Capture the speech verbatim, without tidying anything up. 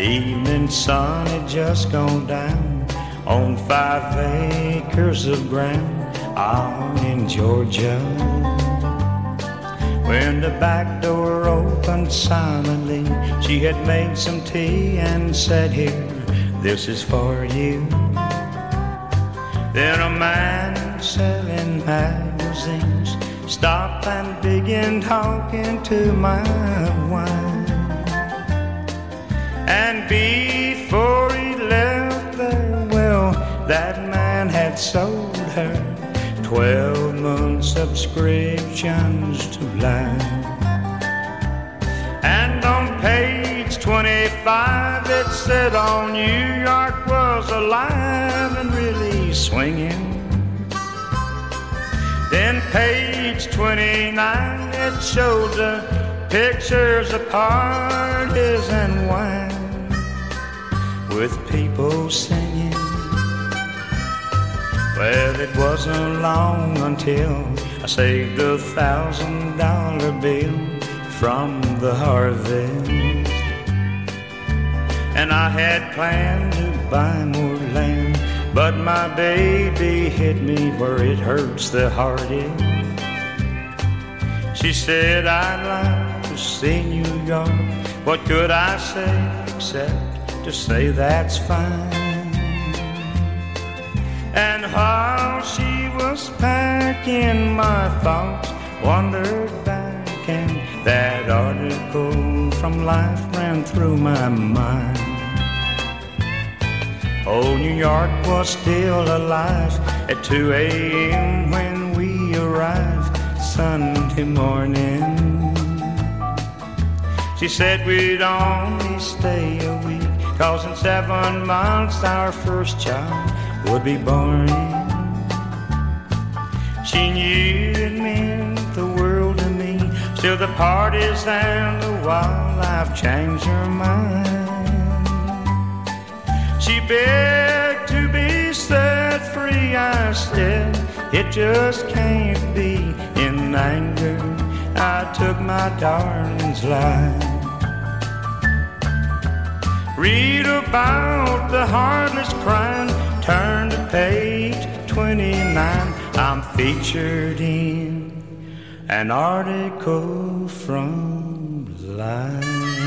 evening sun had just gone down on five acres of ground out in Georgia. When the back door opened silently, she had made some tea and said, "Here, this is for you." Then a man selling magazines stopped and began talking to my wife. And before he left there, well, that man had sold her twelve month subscriptions to life. And on page twenty-five it said all New York was alive and really swinging. Then page twenty-nine it showed the pictures of parties and wine with people singing. Well, it wasn't long until I saved a thousand dollar bill from the harvest, and I had planned to buy more land, but my baby hit me where it hurts the hardest. She said, "I'd like to see New York." What could I say except to say that's fine? And while she was packing, my thoughts wandered back, and that article from Life ran through my mind. Oh, New York was still alive at two a.m. when we arrived Sunday morning. She said we'd only stay a week, 'cause in seven months our first child would be born. She knew it meant the world to me. Still the parties and the wildlife changed her mind. She begged to be set free. I said it just can't be. In anger I took my darling's life. Read about the heartless crime, turn to page twenty-nine. I'm featured in an article from Life.